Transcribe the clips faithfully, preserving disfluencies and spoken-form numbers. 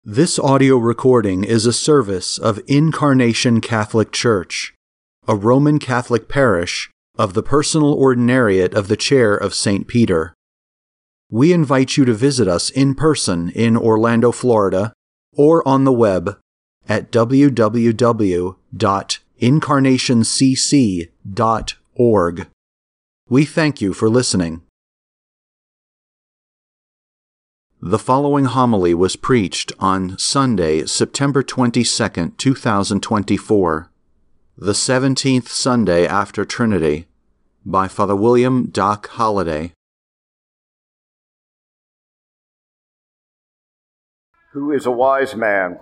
This audio recording is a service of Incarnation Catholic Church, a Roman Catholic parish of the Personal Ordinariate of the Chair of Saint Peter. We invite you to visit us in person in Orlando, Florida, or on the web at w w w dot incarnation c c dot org. We thank you for listening. The following homily was preached on Sunday, September twenty-second, two thousand twenty-four, the seventeenth Sunday after Trinity, by Father William Doc Holliday. Who is a wise man?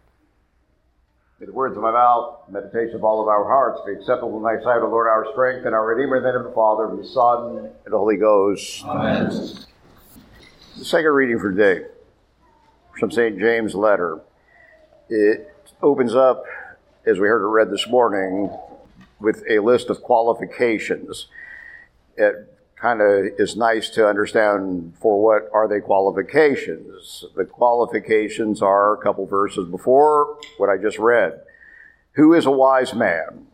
May the words of my mouth, meditation of all of our hearts, be acceptable in thy sight, O Lord, our strength, and our Redeemer, in the name of the Father, and the Son, and the Holy Ghost. Amen. The second reading for today, from Saint James' letter. It opens up, as we heard it read this morning, with a list of qualifications. It kind of is nice to understand for what are they qualifications. The qualifications are a couple verses before what I just read. Who is a wise man?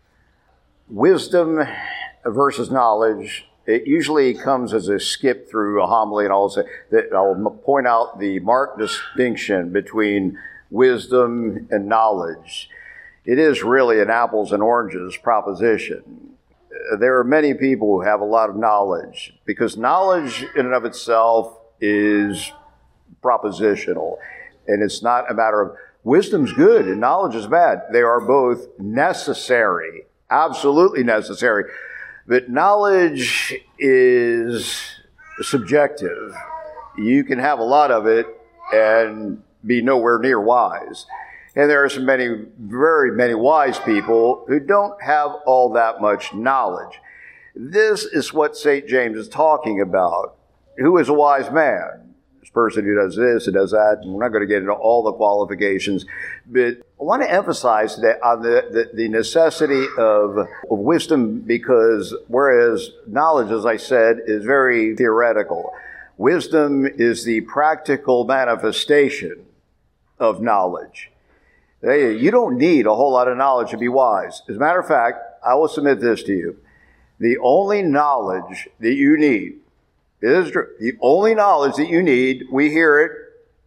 Wisdom versus knowledge. It usually comes as a skip through a homily, and I'll say that I'll point out the marked distinction between wisdom and knowledge. It is really an apples and oranges proposition. There are many people who have a lot of knowledge, because knowledge in and of itself is propositional, and it's not a matter of wisdom's good and knowledge is bad. They are both necessary, absolutely necessary. But knowledge is subjective. You can have a lot of it and be nowhere near wise. And there are so many, very many wise people who don't have all that much knowledge. This is what Saint James is talking about. Who is a wise man? This person who does this and does that. And we're not going to get into all the qualifications, but I want to emphasize that on the, the, the necessity of, of wisdom, because whereas knowledge, as I said, is very theoretical, wisdom is the practical manifestation of knowledge. You don't need a whole lot of knowledge to be wise. As a matter of fact, I will submit this to you. The only knowledge that you need, it is true, the only knowledge that you need, we hear it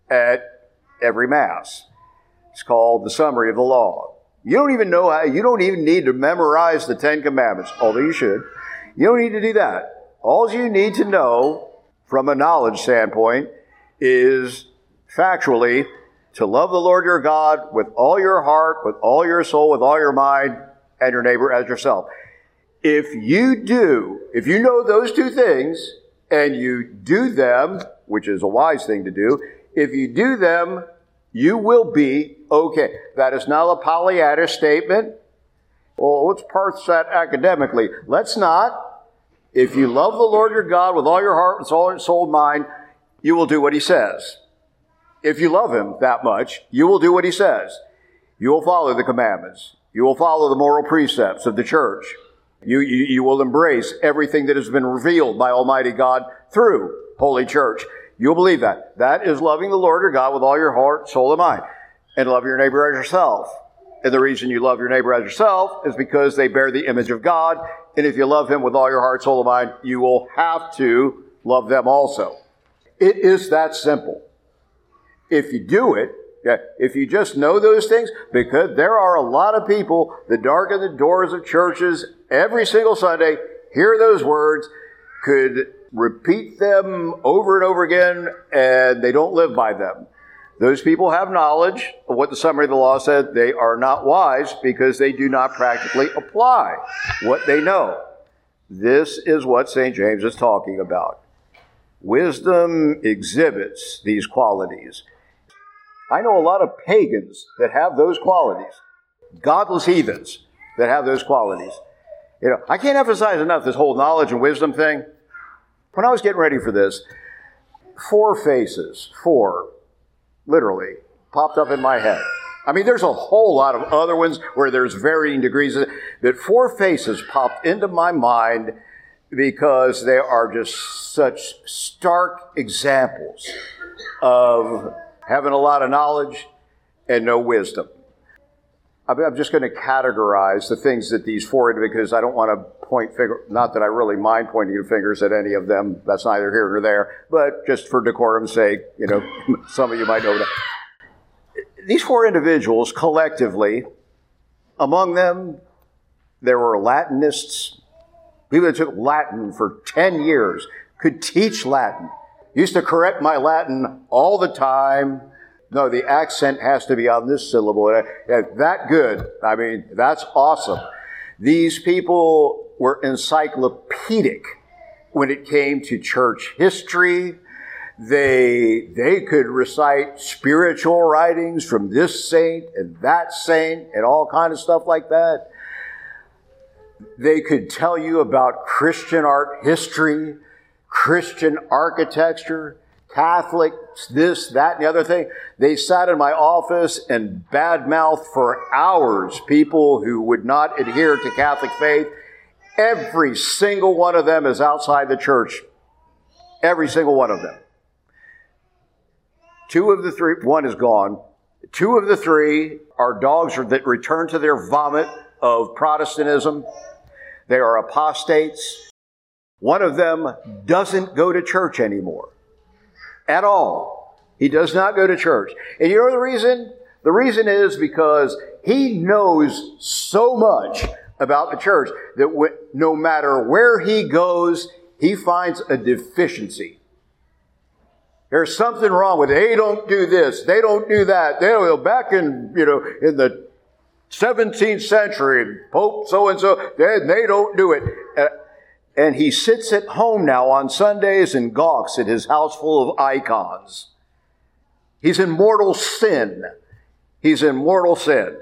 at every Mass. It's called the summary of the law. You don't even know how, you don't even need to memorize the Ten Commandments, although you should. You don't need to do that. All you need to know from a knowledge standpoint is factually to love the Lord your God with all your heart, with all your soul, with all your mind, and your neighbor as yourself. If you do, if you know those two things, and you do them, which is a wise thing to do, if you do them, you will be okay. That is not a Pollyanna statement. Well, let's parse that academically. Let's not. If you love the Lord your God with all your heart, with all your soul, and mind, you will do what he says. If you love him that much, you will do what he says. You will follow the commandments. You will follow the moral precepts of the church. You, you, you will embrace everything that has been revealed by Almighty God through Holy Church. You'll believe that. That is loving the Lord your God with all your heart, soul, and mind. And love your neighbor as yourself. And the reason you love your neighbor as yourself is because they bear the image of God. And if you love him with all your heart, soul, and mind, you will have to love them also. It is that simple. If you do it, if you just know those things, because there are a lot of people that darken the doors of churches every single Sunday, hear those words, could repeat them over and over again, and they don't live by them. Those people have knowledge of what the summary of the law said. They are not wise because they do not practically apply what they know. This is what Saint James is talking about. Wisdom exhibits these qualities. I know a lot of pagans that have those qualities. Godless heathens that have those qualities. You know, I can't emphasize enough this whole knowledge and wisdom thing. When I was getting ready for this, four faces, four, literally, popped up in my head. I mean, there's a whole lot of other ones where there's varying degrees of it, but four faces popped into my mind because they are just such stark examples of having a lot of knowledge and no wisdom. I'm just going to categorize the things that these four individuals, because I don't want to point finger, not that I really mind pointing fingers at any of them. That's neither here nor there. But just for decorum's sake, you know, some of you might know that. These four individuals collectively, among them, there were Latinists, people that took Latin for ten years, could teach Latin. Used to correct my Latin all the time. No, the accent has to be on this syllable. That good. I mean, that's awesome. These people were encyclopedic when it came to church history. They, they could recite spiritual writings from this saint and that saint and all kind of stuff like that. They could tell you about Christian art history, Christian architecture, Catholic, this, that, and the other thing. They sat in my office and badmouthed for hours people who would not adhere to Catholic faith. Every single one of them is outside the church. Every single one of them. Two of the three, one is gone. Two of the three are dogs that return to their vomit of Protestantism. They are apostates. One of them doesn't go to church anymore. At all. He does not go to church. And you know the reason? The reason is because he knows so much about the church that w- no matter where he goes, he finds a deficiency. There's something wrong with it. They don't do this. They don't do that. They don't, back in, you know, in the seventeenth century, Pope so-and-so, they, they don't do it. Uh, And he sits at home now on Sundays and gawks at his house full of icons. He's in mortal sin. He's in mortal sin.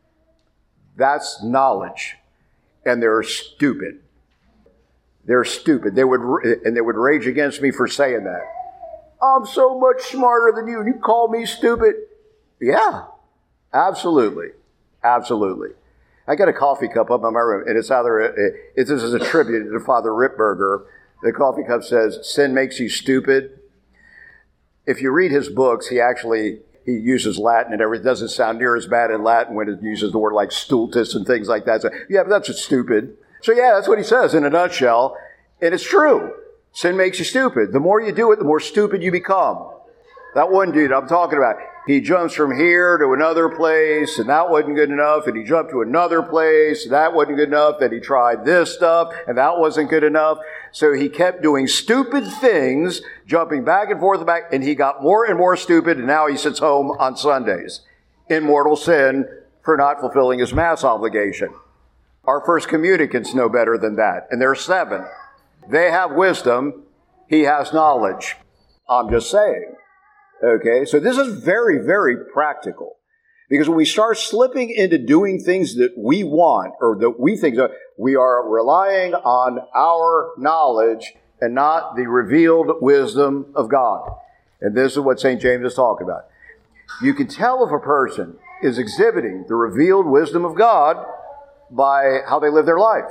That's knowledge. And they're stupid. They're stupid. They would, and they would rage against me for saying that. I'm so much smarter than you. You call me stupid? Yeah, absolutely. Absolutely. I got a coffee cup up in my room, and it's either, a, it, this is a tribute to Father Ripperger. The coffee cup says, sin makes you stupid. If you read his books, he actually, he uses Latin and everything. It doesn't sound near as bad in Latin when it uses the word like stultus and things like that. So, yeah, but that's just stupid. So yeah, that's what he says in a nutshell. And it's true. Sin makes you stupid. The more you do it, the more stupid you become. That one dude I'm talking about, he jumps from here to another place, and that wasn't good enough, and he jumped to another place, and that wasn't good enough, then he tried this stuff, and that wasn't good enough. So he kept doing stupid things, jumping back and forth and back, and he got more and more stupid, and now he sits home on Sundays in mortal sin for not fulfilling his Mass obligation. Our first communicants know better than that, and there are seven. They have wisdom, he has knowledge. I'm just saying. Okay, so this is very, very practical. Because when we start slipping into doing things that we want, or that we think, that we are relying on our knowledge and not the revealed wisdom of God. And this is what Saint James is talking about. You can tell if a person is exhibiting the revealed wisdom of God by how they live their life.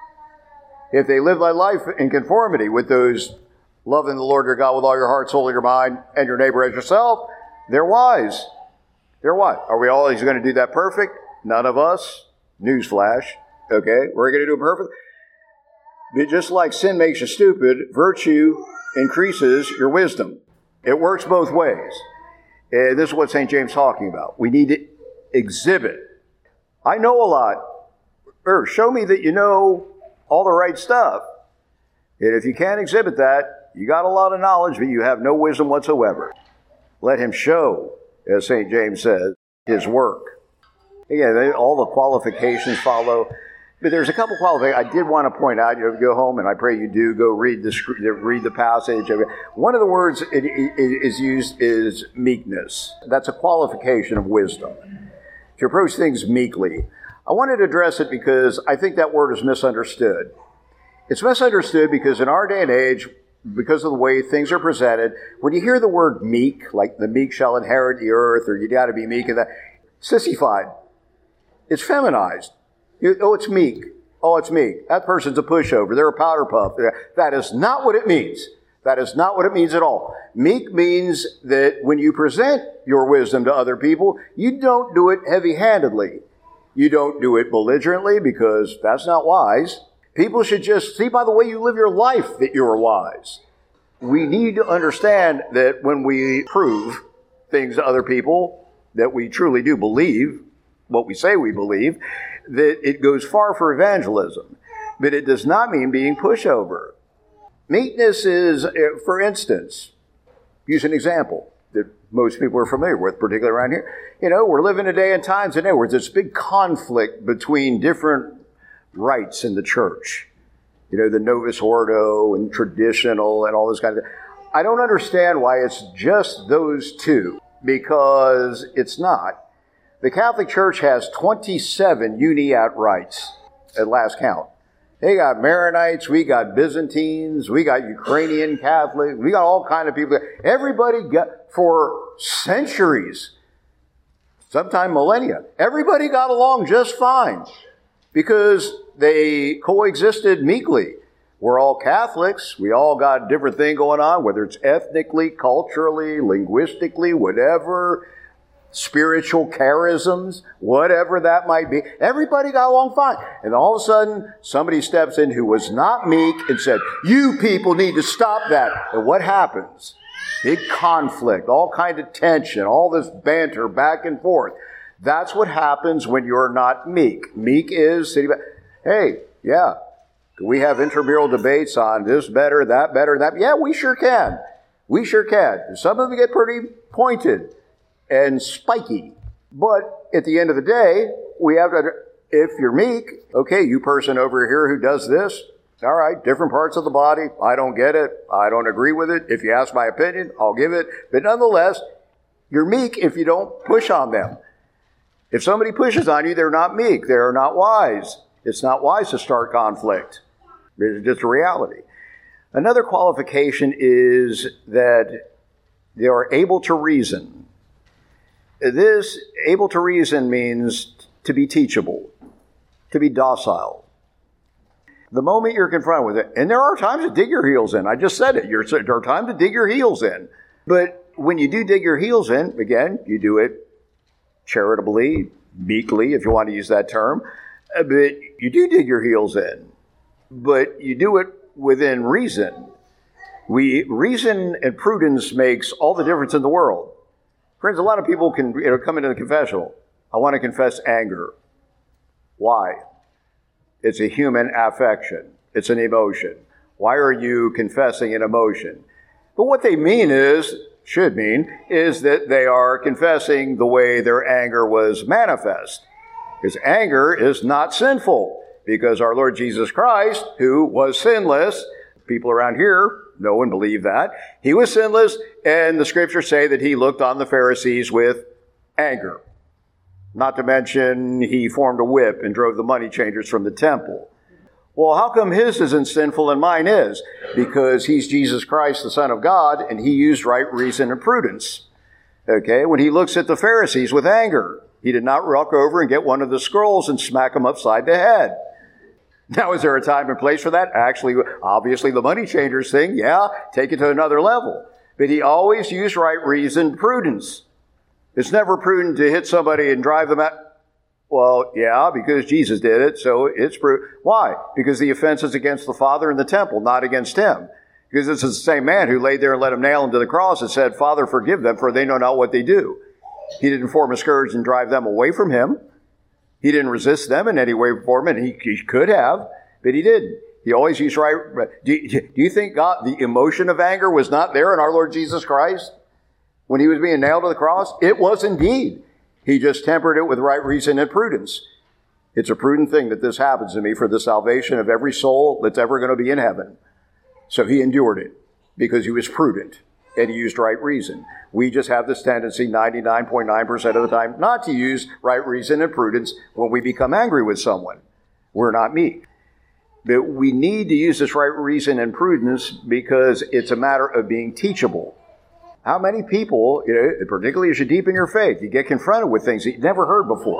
If they live their life in conformity with those loving the Lord your God with all your heart, soul, and your mind, and your neighbor as yourself, they're wise. They're what? Are we always going to do that perfect? None of us. Newsflash. Okay, we're going to do it perfect. But just like sin makes you stupid, virtue increases your wisdom. It works both ways. And this is what Saint James is talking about. We need to exhibit. I know a lot. Or show me that you know all the right stuff. And if you can't exhibit that, you got a lot of knowledge, but you have no wisdom whatsoever. Let him show, as Saint James says, his work. Again, all the qualifications follow. But there's a couple qualifications I did want to point out. You know, go home, and I pray you do go read the read the passage. One of the words it, it, it is used is meekness. That's a qualification of wisdom. To approach things meekly. I wanted to address it because I think that word is misunderstood. It's misunderstood because in our day and age, because of the way things are presented, when you hear the word meek, like the meek shall inherit the earth, or you got to be meek, and that, sissified. It's feminized. You, oh, it's meek. Oh, it's meek. That person's a pushover. They're a powder puff. That is not what it means. That is not what it means at all. Meek means that when you present your wisdom to other people, you don't do it heavy-handedly. You don't do it belligerently, because that's not wise. People should just see by the way you live your life that you're wise. We need to understand that when we prove things to other people that we truly do believe, what we say we believe, that it goes far for evangelism. But it does not mean being pushover. Meekness is, for instance, use an example that most people are familiar with, particularly around here. You know, we're living a day and times today where there's this big conflict between different rites in the church. You know, the Novus Ordo and traditional and all this kind of thing. I don't understand why it's just those two, because it's not. The Catholic Church has twenty-seven uniat rites at last count. They got Maronites, we got Byzantines, we got Ukrainian Catholics, we got all kind of people. Everybody got, for centuries, sometime millennia, everybody got along just fine because they coexisted meekly. We're all Catholics. We all got a different thing going on, whether it's ethnically, culturally, linguistically, whatever, spiritual charisms, whatever that might be. Everybody got along fine. And all of a sudden, somebody steps in who was not meek and said, you people need to stop that. And what happens? Big conflict, all kind of tension, all this banter back and forth. That's what happens when you're not meek. Meek is sitting back. Hey, yeah, can we have intramural debates on this better, that better, that? Yeah, we sure can. We sure can. Some of them get pretty pointed and spiky. But at the end of the day, we have to, if you're meek, okay, you person over here who does this, all right, different parts of the body, I don't get it, I don't agree with it. If you ask my opinion, I'll give it. But nonetheless, you're meek if you don't push on them. If somebody pushes on you, they're not meek, they're not wise. It's not wise to start conflict. It's just a reality. Another qualification is that they are able to reason. This, able to reason, means to be teachable, to be docile. The moment you're confronted with it, and there are times to dig your heels in. I just said it. You're, there are times to dig your heels in. But when you do dig your heels in, again, you do it charitably, meekly, if you want to use that term. But you do dig your heels in. But you do it within reason. We reason and prudence makes all the difference in the world. Friends, a lot of people can you know, come into the confessional. I want to confess anger. Why? It's a human affection. It's an emotion. Why are you confessing an emotion? But what they mean is, should mean, is that they are confessing the way their anger was manifest. Because anger is not sinful. Because our Lord Jesus Christ, who was sinless, people around here know and believe that, he was sinless, and the scriptures say that he looked on the Pharisees with anger. Not to mention, he formed a whip and drove the money changers from the temple. Well, how come his isn't sinful and mine is? Because he's Jesus Christ, the Son of God, and he used right reason and prudence. Okay, when he looks at the Pharisees with anger, he did not walk over and get one of the scrolls and smack them upside the head. Now, is there a time and place for that? Actually, obviously, the money changers thing, yeah, take it to another level. But he always used right reason, prudence. It's never prudent to hit somebody and drive them out. Well, yeah, because Jesus did it, so it's prudent. Why? Because the offense is against the Father in the temple, not against him. Because this is the same man who laid there and let him nail him to the cross and said, Father, forgive them, for they know not what they do. He didn't form a scourge and drive them away from him. He didn't resist them in any way or form, and he, he could have, but he didn't. He always used right. Do, do you think God, the emotion of anger was not there in our Lord Jesus Christ when he was being nailed to the cross? It was indeed. He just tempered it with right reason and prudence. It's a prudent thing that this happens to me for the salvation of every soul that's ever going to be in heaven. So he endured it because he was prudent and he used right reason. We just have this tendency ninety-nine point nine percent of the time not to use right reason and prudence when we become angry with someone. We're not meek. But we need to use this right reason and prudence because it's a matter of being teachable. How many people, you know, particularly as you deepen your faith, you get confronted with things that you never heard before.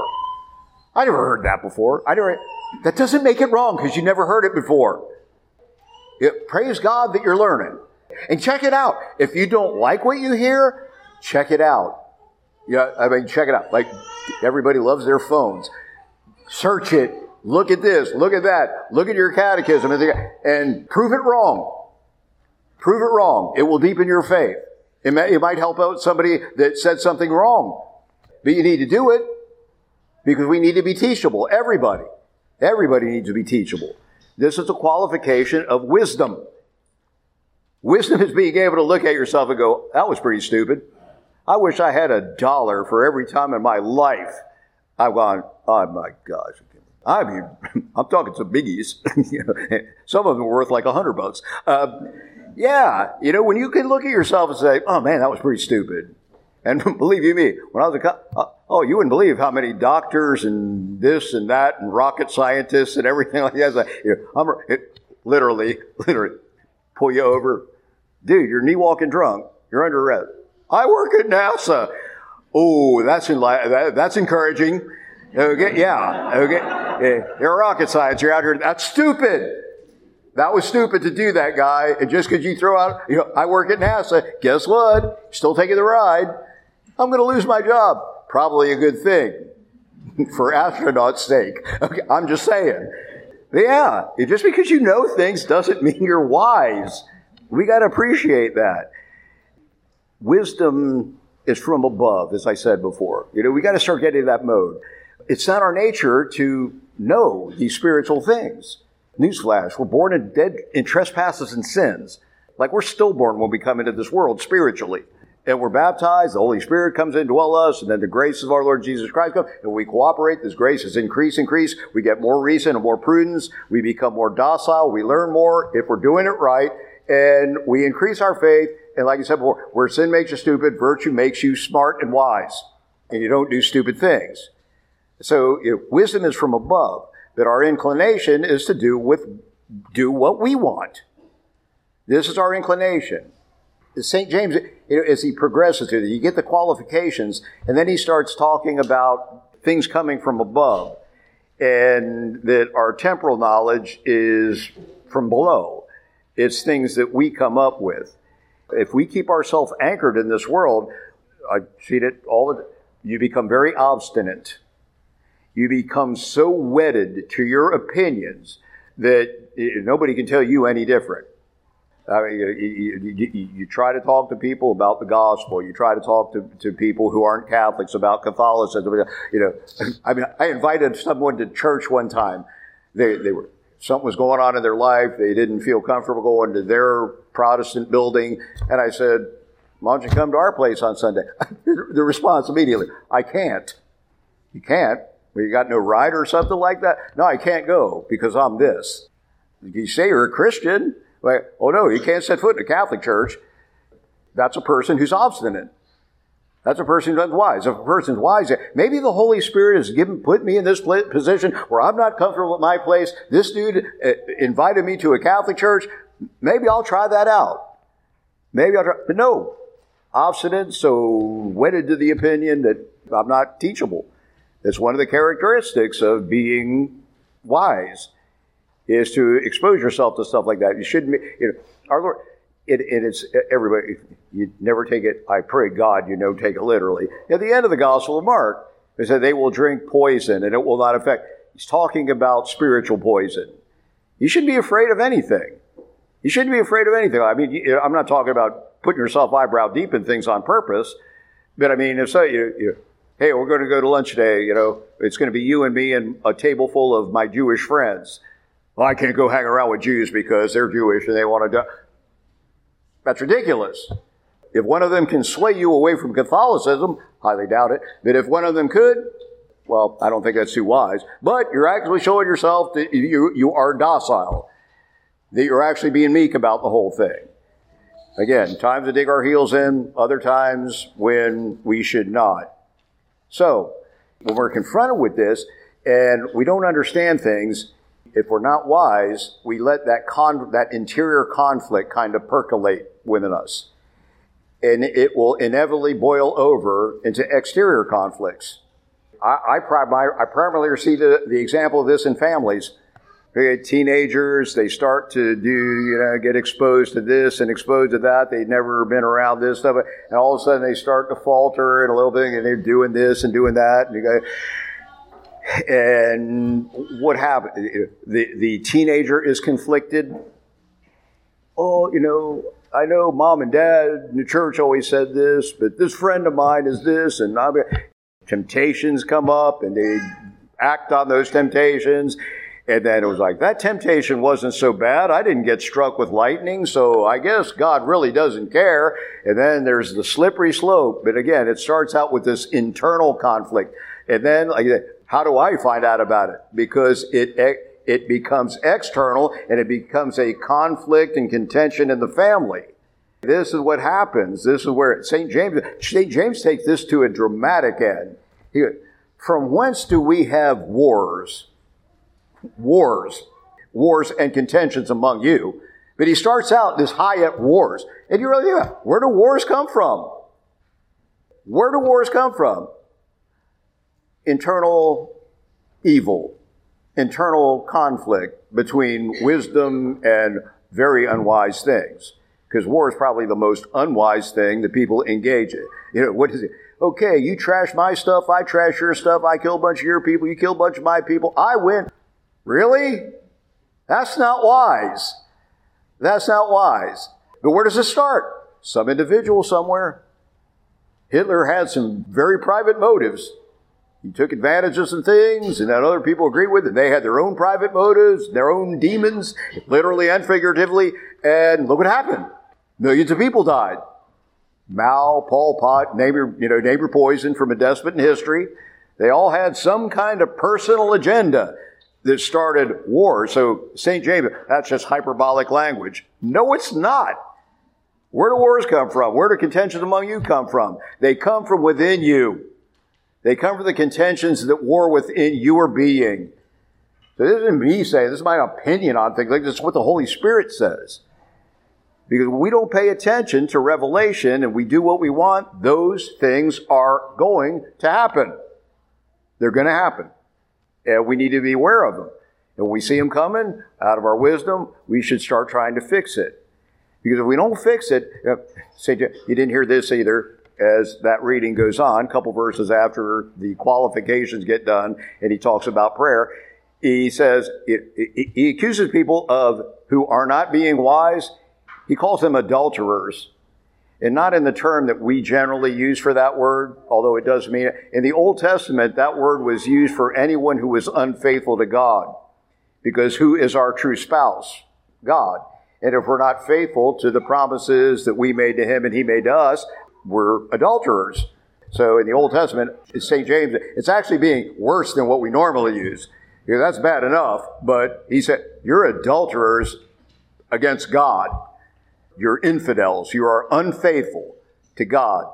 I never heard that before. I never. That doesn't make it wrong because you never heard it before. It, praise God that you're learning. And check it out. If you don't like what you hear, check it out. Yeah, I mean, check it out. Like, everybody loves their phones. Search it. Look at this. Look at that. Look at your catechism. And prove it wrong. Prove it wrong. It will deepen your faith. It, may, it might help out somebody that said something wrong. But you need to do it because we need to be teachable. Everybody. Everybody needs to be teachable. This is a qualification of wisdom. Wisdom is being able to look at yourself and go, that was pretty stupid. I wish I had a dollar for every time in my life I've gone, oh my gosh. I mean, I'm talking some biggies. You know, some of them are worth like a hundred bucks. Uh, yeah, you know, when you can look at yourself and say, oh man, that was pretty stupid. And believe you me, when I was a co- oh, you wouldn't believe how many doctors and this and that and rocket scientists and everything like that. Like, you know, I'm it, literally, literally pull you over. Dude, you're knee walking drunk. You're under arrest. I work at NASA. Oh, that's in, that, that's encouraging. Okay, yeah. Okay, you're rocket science. You're out here. That's stupid. That was stupid to do that, guy. And just because you throw out, you know, I work at NASA. Guess what? Still taking the ride. I'm going to lose my job. Probably a good thing for astronauts' sake. Okay, I'm just saying. But yeah, just because you know things doesn't mean you're wise. We got to appreciate that. Wisdom is from above, as I said before. You know, we got to start getting in that mode. It's not our nature to know these spiritual things. Newsflash, we're born in dead in trespasses and sins. Like we're stillborn when we come into this world spiritually. And we're baptized, the Holy Spirit comes in to dwell us, and then the grace of our Lord Jesus Christ comes, and we cooperate. This grace is increase, increase. We get more reason and more prudence. We become more docile. We learn more if we're doing it right, and we increase our faith. And like I said before, where sin makes you stupid, virtue makes you smart and wise, and you don't do stupid things. So you know, wisdom is from above, but our inclination is to do with do what we want. This is our inclination. Saint James, as he progresses through it, you get the qualifications, and then he starts talking about things coming from above, and that our temporal knowledge is from below. It's things that we come up with. If we keep ourselves anchored in this world, I've seen it all the time, you become very obstinate. You become so wedded to your opinions that nobody can tell you any different. I mean, you, you, you, you try to talk to people about the gospel. You try to talk to, to people who aren't Catholics about Catholicism. You know, I mean, I invited someone to church one time. They, they were something was going on in their life. They didn't feel comfortable going to their Protestant building, and I said, "Why don't you come to our place on Sunday?" The response immediately, "I can't." You can't. Well, you got no ride or something like that? No, I can't go because I'm this. You say you're a Christian. Like, oh no, you can't set foot in a Catholic church. That's a person who's obstinate. That's a person who's unwise. If a person's wise, maybe the Holy Spirit has given, put me in this position where I'm not comfortable at my place. This dude uh, invited me to a Catholic church. Maybe I'll try that out. Maybe I'll try, but no. Obstinate, so wedded to the opinion that I'm not teachable. That's one of the characteristics of being wise, is to expose yourself to stuff like that. You shouldn't be, you know, our Lord, it, it is, everybody, you never take it, I pray God, you know, take it literally. At the end of the Gospel of Mark, they said they will drink poison and it will not affect. He's talking about spiritual poison. You shouldn't be afraid of anything. You shouldn't be afraid of anything. I mean, you know, I'm not talking about putting yourself eyebrow deep in things on purpose, but I mean, if so, you, you hey, we're going to go to lunch today, you know, it's going to be you and me and a table full of my Jewish friends. Well, I can't go hang around with Jews because they're Jewish and they want to die. That's ridiculous. If one of them can sway you away from Catholicism, highly doubt it, but if one of them could, well, I don't think that's too wise. But you're actually showing yourself that you, you are docile, that you're actually being meek about the whole thing. Again, times to dig our heels in, other times when we should not. So, when we're confronted with this and we don't understand things, if we're not wise, we let that con- that interior conflict kind of percolate within us. And it will inevitably boil over into exterior conflicts. I, I, pri- I primarily see the, the example of this in families. Okay, teenagers, they start to do, you know, get exposed to this and exposed to that. They've never been around this stuff. And all of a sudden they start to falter and a little bit, and they're doing this and doing that. And, you go, and what happened? The, the teenager is conflicted. Oh, you know, I know mom and dad in the church always said this, but this friend of mine is this. And I mean, temptations come up and they act on those temptations. And then it was like, that temptation wasn't so bad. I didn't get struck with lightning, so I guess God really doesn't care. And then there's the slippery slope. But again, it starts out with this internal conflict. And then, like, how do I find out about it? Because it it becomes external, and it becomes a conflict and contention in the family. This is what happens. This is where Saint James, Saint James takes this to a dramatic end. He, from whence do we have wars? Wars, wars and contentions among you. But he starts out this high at wars. And you really, yeah, where do wars come from? Where do wars come from? Internal evil, internal conflict between wisdom and very unwise things. Because war is probably the most unwise thing that people engage in. You know, what is it? Okay, you trash my stuff, I trash your stuff, I kill a bunch of your people, you kill a bunch of my people, I win. Really? That's not wise. That's not wise. But where does it start? Some individual somewhere. Hitler had some very private motives. He took advantage of some things, and then other people agreed with it. They had their own private motives, their own demons, literally and figuratively. And look what happened. Millions of people died. Mao, Pol Pot, name your, you know, name your poison from a despot in history. They all had some kind of personal agenda that started war. So Saint James, that's just hyperbolic language. No, it's not. Where do wars come from? Where do contentions among you come from? They come from within you. They come from the contentions that war within your being. So this isn't me saying, this is my opinion on things. Like, this is what the Holy Spirit says. Because when we don't pay attention to revelation and we do what we want, those things are going to happen. They're going to happen. And we need to be aware of them. And when we see them coming, out of our wisdom, we should start trying to fix it. Because if we don't fix it, say, you didn't hear this either, as that reading goes on, a couple verses after the qualifications get done, and he talks about prayer, he says, he accuses people of who are not being wise. He calls them adulterers. And not in the term that we generally use for that word, although it does mean it. In the Old Testament, that word was used for anyone who was unfaithful to God. Because who is our true spouse? God. And if we're not faithful to the promises that we made to him and he made to us, we're adulterers. So in the Old Testament, Saint James, it's actually being worse than what we normally use. Because that's bad enough, but he said, you're adulterers against God. You're infidels. You are unfaithful to God.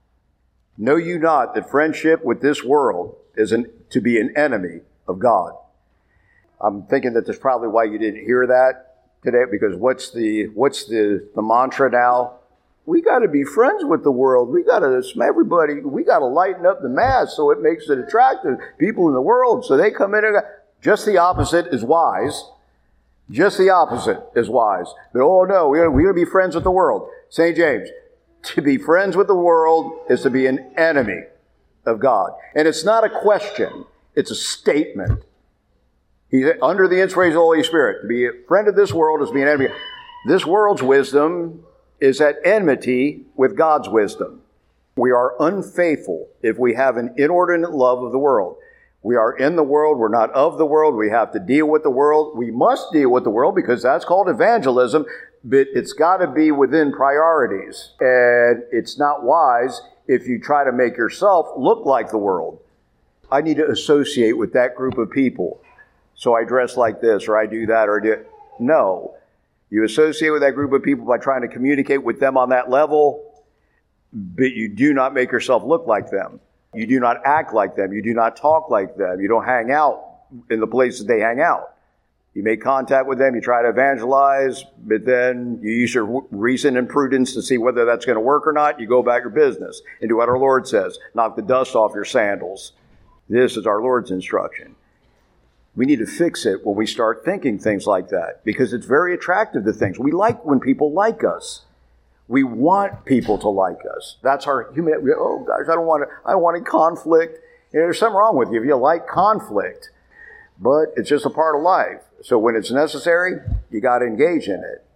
Know you not that friendship with this world is an, to be an enemy of God? I'm thinking that that's probably why you didn't hear that today, because what's the what's the, the mantra now? We got to be friends with the world. We got to, everybody, we got to lighten up the mass so it makes it attractive. People in the world, so they come in and just the opposite is wise. Just the opposite is wise. But oh no, we're going to be friends with the world. Saint James, to be friends with the world is to be an enemy of God. And it's not a question, it's a statement. He's under the inspiration of the Holy Spirit. To be a friend of this world is to be an enemy. This world's wisdom is at enmity with God's wisdom. We are unfaithful if we have an inordinate love of the world. We are in the world. We're not of the world. We have to deal with the world. We must deal with the world because that's called evangelism, but it's got to be within priorities. And it's not wise if you try to make yourself look like the world. I need to associate with that group of people. So I dress like this, or I do that, or I do it. No. You associate with that group of people by trying to communicate with them on that level, but you do not make yourself look like them. You do not act like them. You do not talk like them. You don't hang out in the places they hang out. You make contact with them. You try to evangelize, but then you use your reason and prudence to see whether that's going to work or not. You go about your business and do what our Lord says. Knock the dust off your sandals. This is our Lord's instruction. We need to fix it when we start thinking things like that, because it's very attractive to things. We like when people like us. We want people to like us. That's our human. Oh gosh, I don't want to. I don't want any conflict. You know, there's something wrong with you if you like conflict, but it's just a part of life. So when it's necessary, you got to engage in it.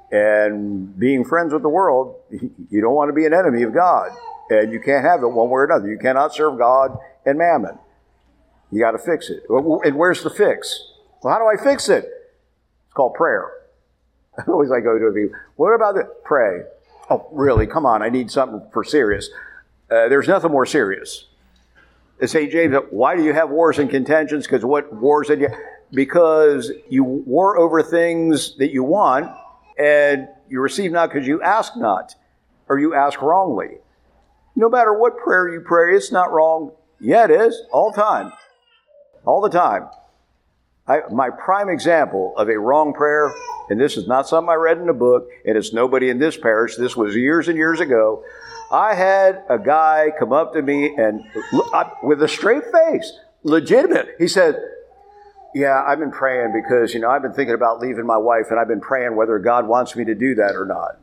And being friends with the world, you don't want to be an enemy of God, and you can't have it one way or another. You cannot serve God and mammon. You got to fix it. And where's the fix? Well, how do I fix it? It's called prayer. Always I go to people, what about it? Pray. Oh, really? Come on, I need something for serious. Uh, there's nothing more serious. Saint James, why do you have wars and contentions? Because what wars did you? Because you war over things that you want, and you receive not because you ask not, or you ask wrongly. No matter what prayer you pray, it's not wrong. Yeah, it is, all the time. All the time. I, my prime example of a wrong prayer, and this is not something I read in a book, and it's nobody in this parish, this was years and years ago. I had a guy come up to me and with a straight face, legitimate. He said, yeah, I've been praying because, you know, I've been thinking about leaving my wife, and I've been praying whether God wants me to do that or not.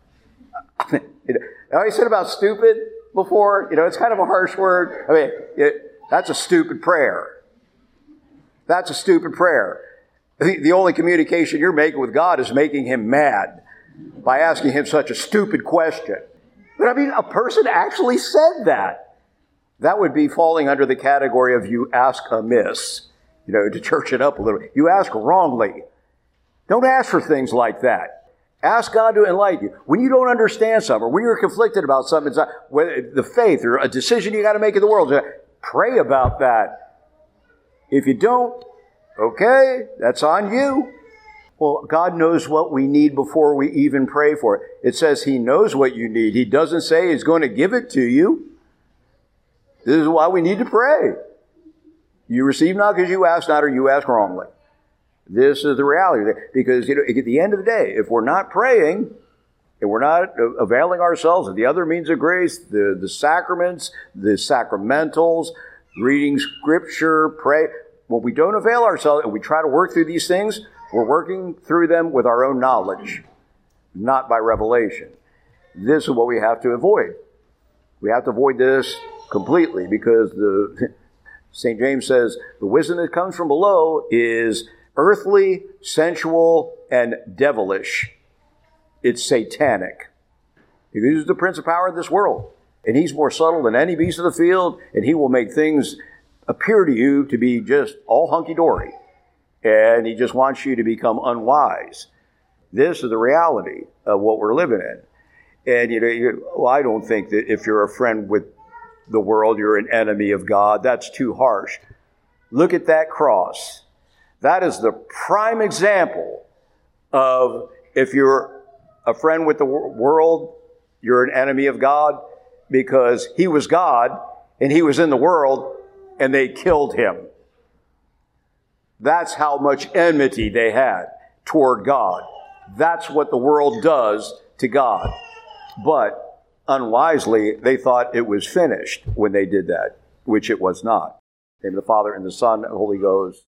You know, he said about stupid before, you know, it's kind of a harsh word. I mean, it, that's a stupid prayer. That's a stupid prayer. The, the only communication you're making with God is making him mad by asking him such a stupid question. But I mean, a person actually said that. That would be falling under the category of you ask amiss, you know, to church it up a little. You ask wrongly. Don't ask for things like that. Ask God to enlighten you. When you don't understand something, or when you're conflicted about something, it's not, whether the faith or a decision you got to make in the world, pray about that. If you don't, okay, that's on you. Well, God knows what we need before we even pray for it. It says he knows what you need. He doesn't say he's going to give it to you. This is why we need to pray. You receive not because you ask not, or you ask wrongly. This is the reality. Because, you know, at the end of the day, if we're not praying, and we're not availing ourselves of the other means of grace, the, the sacraments, the sacramentals, reading scripture, pray. When we don't avail ourselves and we try to work through these things, we're working through them with our own knowledge, not by revelation. This is what we have to avoid. We have to avoid this completely because the Saint James says the wisdom that comes from below is earthly, sensual, and devilish. It's satanic. Because he's the prince of power of this world. And he's more subtle than any beast of the field, and he will make things appear to you to be just all hunky-dory. And he just wants you to become unwise. This is the reality of what we're living in. And, you know, you, well, I don't think that if you're a friend with the world, you're an enemy of God. That's too harsh. Look at that cross. That is the prime example of if you're a friend with the world, you're an enemy of God, because he was God and he was in the world and they killed him. That's how much enmity they had toward God. That's what the world does to God. But unwisely, they thought it was finished when they did that, which it was not. In the name of the Father, and the Son, and the Holy Ghost.